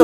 maaso.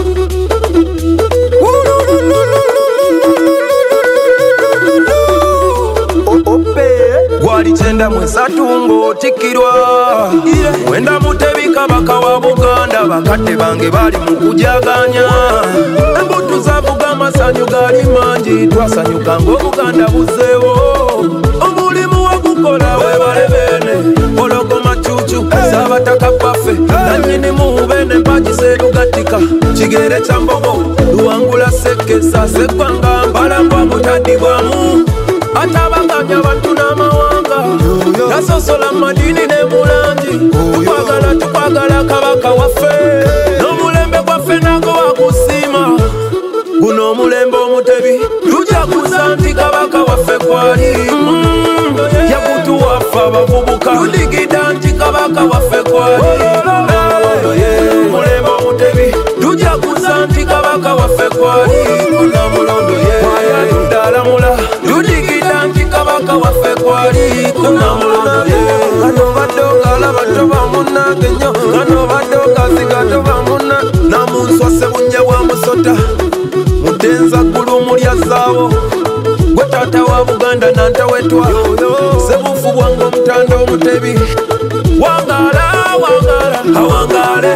Gwali 9 ng'otikkirwa Mwenda Mutebi Kabaka wa Buganda. Bakadde bange bali mu kujaganya embuto zavuga amasanyu gali mangi. Twasanyuka ng'Obuganda buzzeewo omulimu wagukola webale beene ologoma cucu Saabataka baffe nannyini mubeene mpagi seerugatika kigere kya mbogo luwangula sekkesa seggwanga mbalambwa mutadibwamu atabaganya bantu n'amawanga tasosola madini ne mulangi tukwagala kabaka waffe n'omulembe gwaffe nago wagusiima guno omulembe Omutebi tujaguza nti kabaka waffe kwali yagutuwaffe abavubuka tudigida nti kabaka waffe kwali omulembe Omutebi tujaguza nti kabaka waffe kwali kunamulondo yayatudalamula tudigida nti kabaka waffe kwali kunamulondo kano badde ogala bato bamunange nnyo kano badde ogazigato bamuna namunswa sebunye bwa musota mutenza ggulu mulya zaabo gwe taata wa Buganda nantawetwa sebufu bwange omutanda Omutebi wangala awangale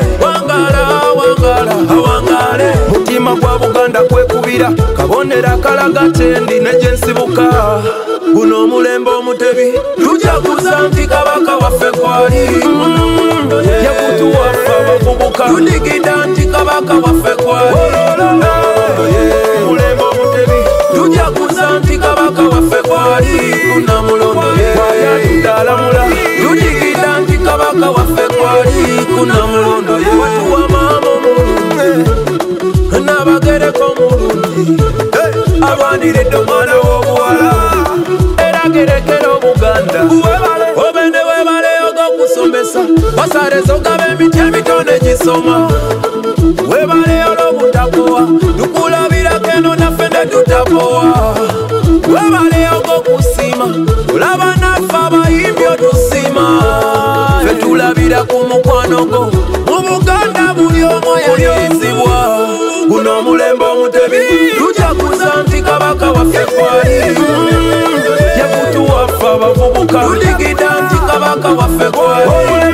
awangale mutima gwa Buganda kwekubira kabonera kalaga kyendi negyensibuka guno omulembe Omutebi tujaguza nti kabaka waffe kwali yakutuwaffe abavubuka tudigida nti kabaka waffe kwali omulembe Omutebi tujaguza nti kabaka waffe kwali kunamulondo yayatudalamula tudigida nti kabaka waffe kwali kunamulondo watuwa maama omulungi n'abagereko omulungi alwaniridde omwana w'obuwala era gerekera Obuganda obende webale og'okusomesa basareza ogaba emiti emitone gisoma webale olw'obutakowa tukulabirako eno naffe ne tutakowa webale og'okusiima olaba naffe abayimbi otusiima ffe tulabira ku mukwano gwo mu Buganda buli omu yalirizibwa guno omulembe Omutebi tujaguza nti kabaka waffe kwali yakutuwaffe abavubuka tudigida nti kabaka waffe kwali